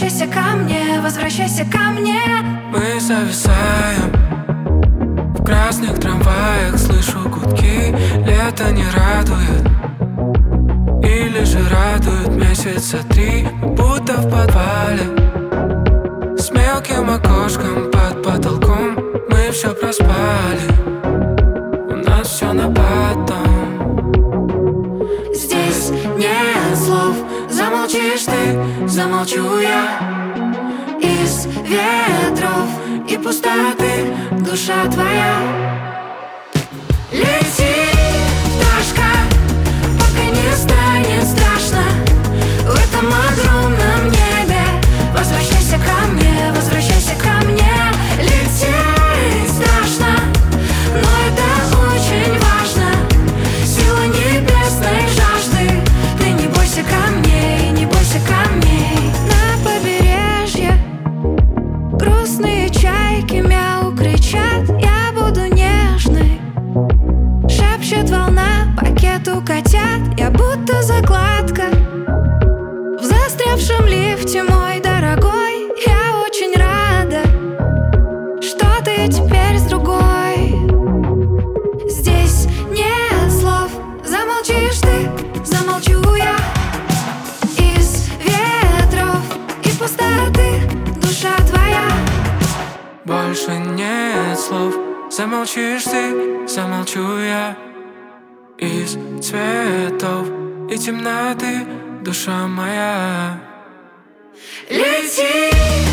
возвращайся ко мне, возвращайся ко мне. Мы зависаем в красных трамваях, слышу гудки. Лето не радует, или же радует месяца 3. Будто в подвале с мелким окошком под потолком. Мы все проспали, у нас все на потом. Здесь нет слов, замолчишь ты, замолчу я. Из ветров и пустоты душа твоя. Лети, пташка, пока не станет страшно в этом огромном небе. Возвращайся ко мне, возвращайся ко мне. Лететь страшно, но это очень важно. Сила небесной жажды. Ты не бойся камней, не бойся камней. На побережье грустные чайки мяу кричат. Я буду нежной, шепчет волна пакету котят. Я будто закладка в застрявшем лифте, мой дорогой. Я очень рада, что ты теперь с другой. Здесь нет слов, замолчишь ты, замолчу я. Из ветров и пустоты душа твоя. Больше нет слов, замолчишь ты, замолчу я. Из цветов и темноты душа моя. Лети,